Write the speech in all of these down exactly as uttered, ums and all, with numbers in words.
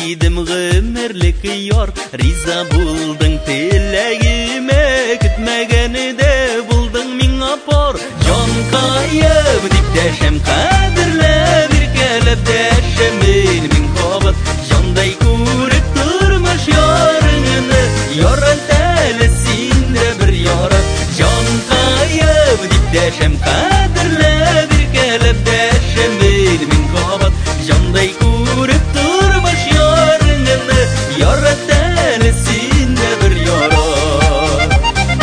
Тидем гомерлек яр, риза булдың теләгемә, көтмәгәнедә булдың миңа пар. Җанкаем дип дәшәм кадерләп, иркәләп дәшәм мин кабат. Җандай күреп тормыш ярыңны, ярат әле син дә бер ярат. Җанкаем дип дәшәм кадерләп, иркәләп дәшәм мин кабат. Җандай күреп тормыш ярыңны, ярат әле син дә бер ярат.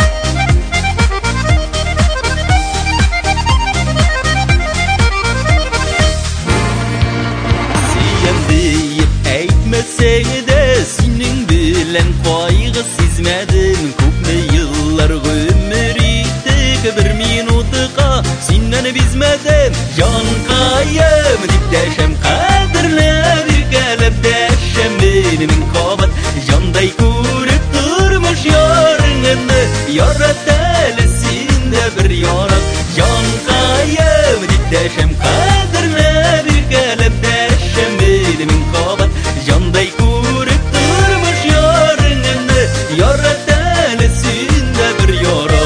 Сөям диеп әйтмәсәң дә, синең белән кайгы сизмәдем. Күпме еллар гомер иттек, бер минутка синнән бизмәдем. Җанкаем дип дәшәм кадерләп, иркәләп дәшәм мин кабат. Җандай күреп тормыш ярыңны, ярат әле син дә бер ярат. Җанкаем дип дәшәм кадерләп, иркәләп дәшәм мин кабат. Җандай күреп тормыш ярыңны, ярат әле син дә бер ярат.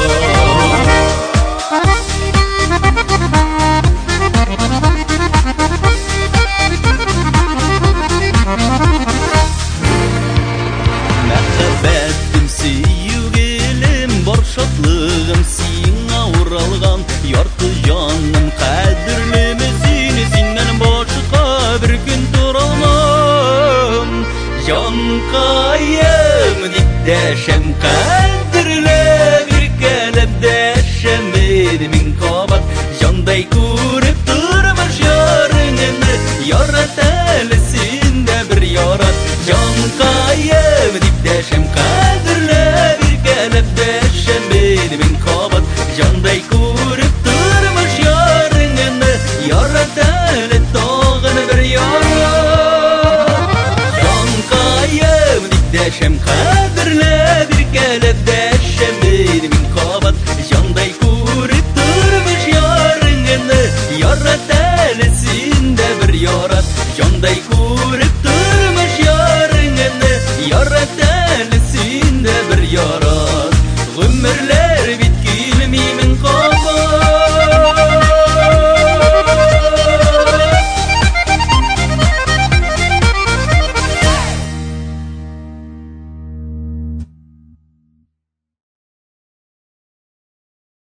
Мәхәббәтем сөюгелем, бар шатлыгым сиңа уралган. Ярты җаным кадерлеме син, синнән башка бер көн тора алмам. Җанкаем дип дәшәм кадерләп, иркәләп дәшәм мин кабат. Җандай күреп тормыш ярыңны, ярат әле син дә бер ярат. Җанкаем дип дәшәм кадерләп, иркәләп дәшәм мин кабат. Җандай күреп